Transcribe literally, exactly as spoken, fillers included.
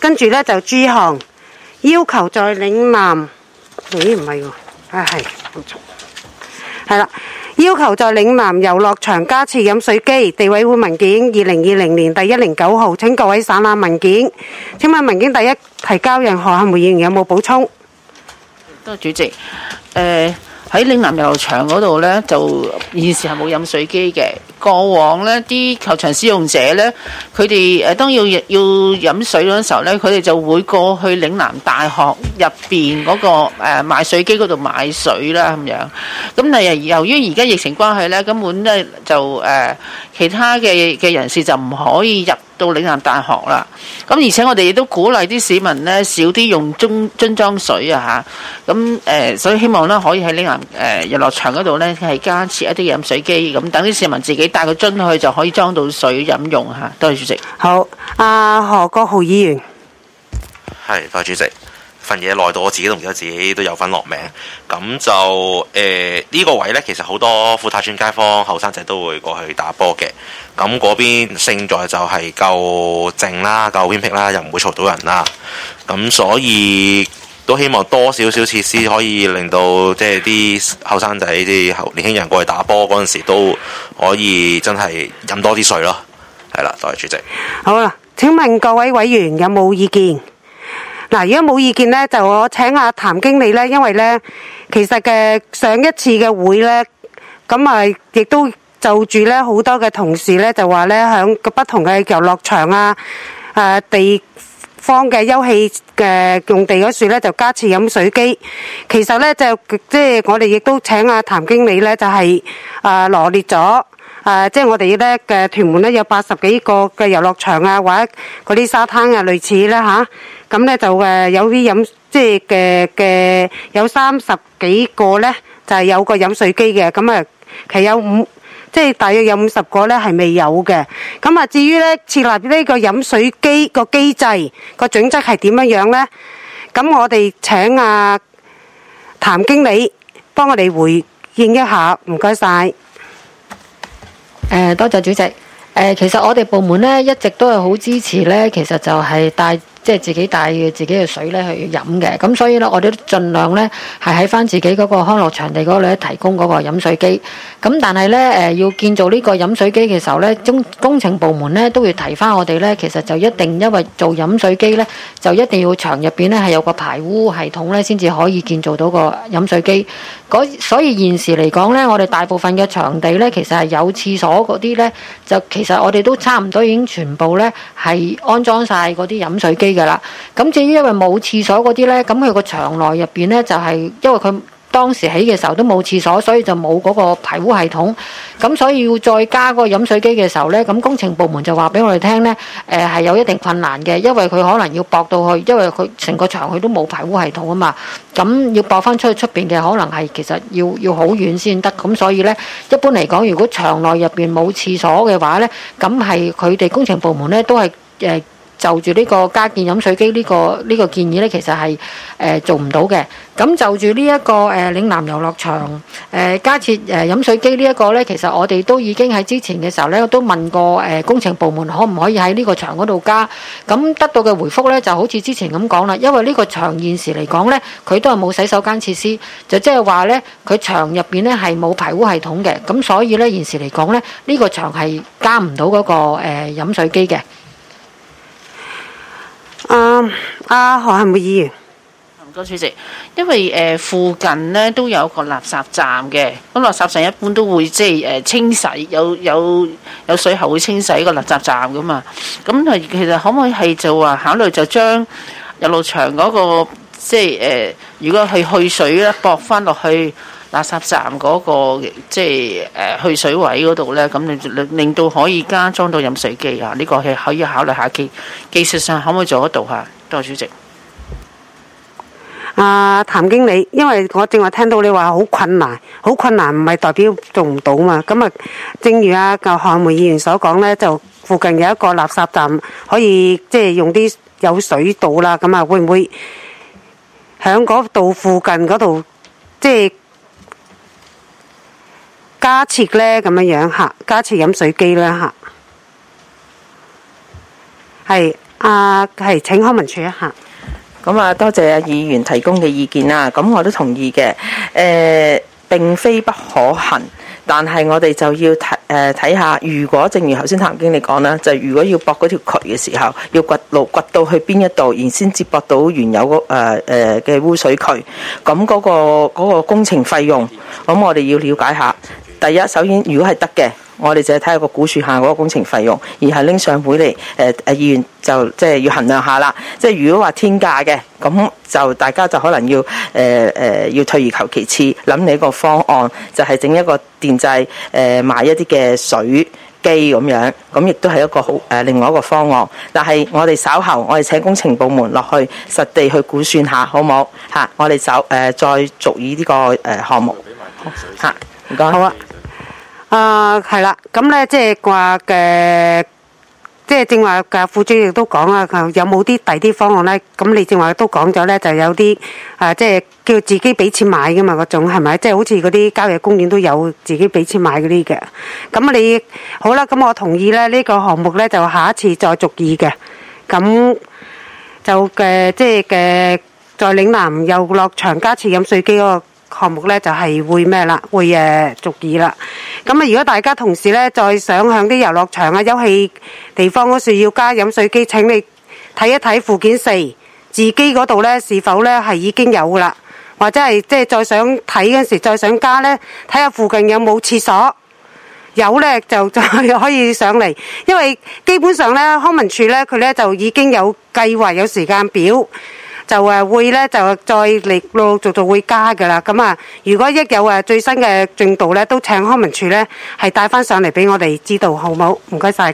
跟住咧就 G 項，要求在嶺南，咦唔係喎，啊係，冇錯，係啦，要求在嶺南遊樂場加設飲水機，地委會文件二零二零年第一零九號，請各位省覽文件。請問文件第一提交人何漢梅議員有冇補充？ 多謝主席。誒喺嶺南遊樂場嗰度呢，就現時係冇飲水機嘅。過往呢啲球場使用者呢，佢哋誒當要要飲水嗰陣時候呢，佢哋就會過去嶺南大學入邊嗰個誒賣水機嗰度買水啦咁樣。咁但係由於而家疫情關係呢，根本呢就誒其他嘅嘅人士就唔可以入到嶺南大學啦。咁而且我哋亦都鼓勵啲市民呢少啲用樽樽裝水啊嚇。咁誒所以希望呢可以喺嶺南誒遊樂場嗰度呢係加設一啲飲水機，咁等啲市民自己帶個樽去就可以裝到水飲用嚇。多謝主席。 好，阿何國豪議員。 係，多謝主席。份嘢耐到我自己都唔記得自己都有份落名，咁就誒呢、呃呢個位呢，其實好多富泰邨街坊後生仔都會過去打波嘅。咁嗰邊勝在就係夠靜啦，夠偏僻啦，又唔會嘈到人啦。咁所以都希望多少少設施可以令到即係啲後生仔、啲年輕人過去打波嗰陣時都可以真係飲多啲水咯。係啦，多謝主席。 好啦，請問各位委員有冇意見？嗱，如果冇意見呢，就我請阿譚經理呢，因為呢，其實嘅上一次嘅會呢，咁啊亦都就住呢好多嘅同事呢，就話呢，響個不同嘅遊樂場啊、誒地方嘅休憩嘅用地嗰處呢，就加設飲水機。其實呢，就即係我哋亦都請阿譚經理呢，就係誒羅列咗。誒，即係我哋咧嘅屯門咧有八十幾個嘅遊樂場啊，或者嗰啲沙灘啊，類似啦嚇。咁咧就誒有啲飲，即係嘅嘅有三十幾個咧，就係有個飲水機嘅。咁啊，其實有五，即係大約有五十個咧係未有嘅。咁啊，至於咧設立呢個飲水機個機制個準則係點樣樣咧？咁我哋請阿譚經理幫我哋回應一下，唔該晒。 誒，多謝主席。誒，其實我哋部門咧一直都係好支持咧，其實就係帶即係自己帶自己嘅水咧去飲嘅。咁所以咧，我哋都盡量咧係喺翻自己嗰個康樂場地嗰度咧提供嗰個飲水機。咁但係咧誒，要建造呢個飲水機嘅時候咧，工工程部門咧都會提翻我哋咧，其實就一定因為做飲水機咧，就一定要場入邊咧係有個排污系統咧，先至可以建造到個飲水機。嗰所以現時嚟講咧，我哋大部分嘅場地咧，其實係有廁所嗰啲咧，就其實我哋都差唔多已經全部咧係安裝晒嗰啲飲水機㗎啦。咁至於因為冇廁所嗰啲咧，咁佢個場內入邊咧就係因為佢當時起嘅時候都冇廁所，所以就冇嗰個排污系統。咁所以要再加嗰個飲水機嘅時候咧，咁工程部門就話俾我哋聽咧，誒係有一定困難嘅，因為佢可能要駁到去，因為佢成個場佢都冇排污系統啊嘛。咁要駁翻出去出邊嘅，可能係其實要要好遠先得。咁所以咧，一般嚟講，如果場內入邊冇廁所嘅話咧，咁係佢哋工程部門咧都係誒。就住呢個加建飲水機呢、這個呢、這個建議呢，其實係誒、呃、做唔到嘅。咁就住呢一個誒、呃、嶺南遊樂場誒、呃、加設誒、呃、飲水機呢一個呢，其實我哋都已經喺之前嘅時候呢，都問過誒、呃、工程部門可唔可以喺呢個場嗰度加。咁得到嘅回覆呢，就好似之前咁講啦，因為呢個場現時嚟講呢，佢都係冇洗手間設施，就即係話呢，佢場入邊呢係冇排污系統嘅。咁所以呢，現時嚟講呢，呢、這個場係加唔到嗰個誒、呃、飲水機嘅。 啊，阿何漢梅議員， 唔該主席，因為誒、呃、附近咧都有個垃圾站嘅，咁垃圾站一般都會即係誒清洗，有有有水喉會清洗個垃圾站噶嘛。咁係其實可唔可以係就話考慮就將遊樂場嗰、那個即係誒、呃，如果係去水咧，駁翻落去垃圾站嗰、那個即係誒、呃、去水位嗰度咧，咁令令到可以加裝到飲水機啊！呢、這個係可以考慮下技技術上可唔可以做得到嚇？多謝主席。 阿譚經理，因為我正話聽到你話好困難，好困難唔係代表做唔到嘛。咁啊，正如阿何漢梅議員所講咧，就附近有一個垃圾站，可以即係用啲有水道啦。咁啊，會唔會喺嗰度附近嗰度即係加設咧？咁樣樣嚇，加設飲水機啦嚇。係啊，係請康文署一下。 咁啊，多謝阿議員提供嘅意見啦。咁我都同意嘅。誒、呃，並非不可行，但係我哋就要睇誒睇下，如果正如頭先譚經理講啦，就如果要駁嗰條渠嘅時候，要掘路掘到去邊一度，然先接駁到原有嗰誒誒嘅污水渠，咁嗰、嗰個嗰、嗰個工程費用，咁我哋要了解下。第一，首先如果係得嘅，我哋就係睇下個估算下嗰個工程費用，而係拎上會嚟誒誒議員就即係要衡量下啦。即係如果話天價嘅，咁就大家就可能要誒誒、呃呃、要退而求其次，諗你一個方案，就係、是、整一個電掣誒、呃、買一啲嘅水機咁樣，咁亦都係一個好誒、呃、另外一個方案。但係我哋稍後我哋請工程部門落去實地去估算下，好冇嚇？我哋就誒再續議呢個誒項目嚇。唔該。 好啊。啊，係啦，咁咧即係話嘅，即係正話嘅副主席都講啦，有冇啲第啲方案咧？咁你正話都講咗咧，就有啲啊，即係叫自己俾錢買噶嘛，嗰種係咪？即係好似嗰啲郊野公園都有自己俾錢買嗰啲嘅。咁你好啦，咁我同意咧，呢個項目咧就下一次再續議嘅。咁就嘅即係嘅，在嶺南遊樂場加設飲水機嗰個項目咧就係、是、會咩啦？會誒續議啦。咁啊，如果大家同時咧再想向啲遊樂場啊、休憩地方嗰處要加飲水機，請你睇一睇附件四，自己嗰度咧是否咧係已經有噶啦，或者係即係再想睇嗰時再想加咧，睇下附近有冇廁所，有咧就就可以上嚟，因為基本上咧康文署咧佢咧就已經有計劃有時間表。就誒會咧就再嚟陸陸續續會加㗎啦。咁啊，如果一有誒最新嘅進度咧，都請康文署咧係帶翻上嚟俾我哋知道，好冇？唔該晒。